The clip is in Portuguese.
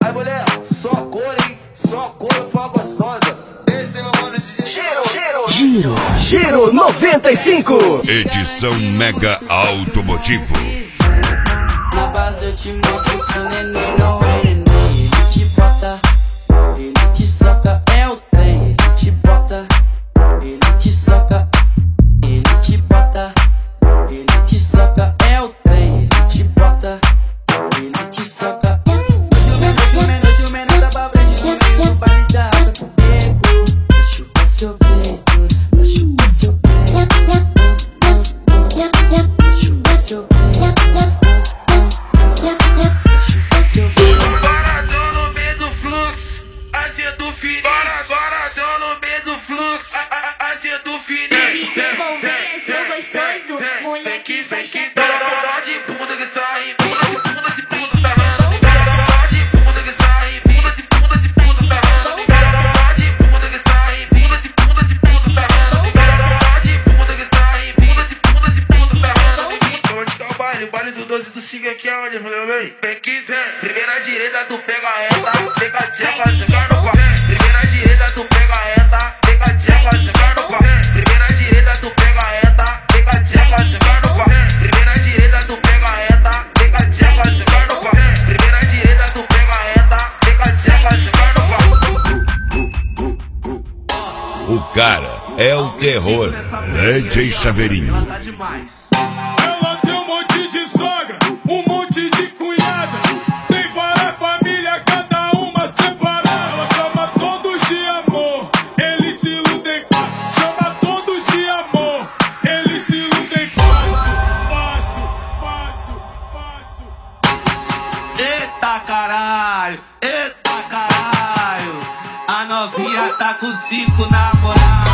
Vai, mulher, só cor, hein? Só cor pra gostosa. Esse é meu mano de Giro 95. Edição Mega Automotivo. Na base eu te mostro que o neném não é neném. Ele te bota, ele te soca, é o trem. Ele te bota, ele te soca, ele te bota, ele te soca, é o trem. Ele te bota, ele te soca. Hoje o menor da frente no meio do baile de asa com beco. Pra chupar seu peito, pra chupar seu peito, pra chupar seu peito. Boradão no meio do fluxo, assim do fininho. Boradão no meio do fluxo, assim do fininho. Seu gostoso, moleque vai chegar. Boró de bunda que sai, bunda de bunda sarrando. Boró de bunda que sai, bunda de bunda sarrando. Boró de bunda que sai, bunda de bunda sarrando. Boró de bunda que sai, bunda de bunda sarrando. Onde tá o baile? O baile do 12 do Siga aqui é onde, meu bem? Vem que vem. Primeira direita, tu pega a reta, pega a tcheca, jogar no pau. Primeira direita, tu pega a reta, pega a tcheca, jogar no pau. Primeira direita, tu pega a reta, pega a tcheca, jogar no pau. Primeira direita, tu pega a reta, pega a tcheca, jogar no pau. Primeira direita, tu pega a reta, pega a tcheca, jogar no pau. O cara é o terror. DJ Chaveirinho. Ela tem um monte de sogra, um monte de cunhada. Tem várias famílias, cada uma separada. Ela chama todos de amor, eles se iludem fácil. Chama todos de amor, eles se iludem fácil. Passo. Eita caralho, a novinha tá com 5 namorados.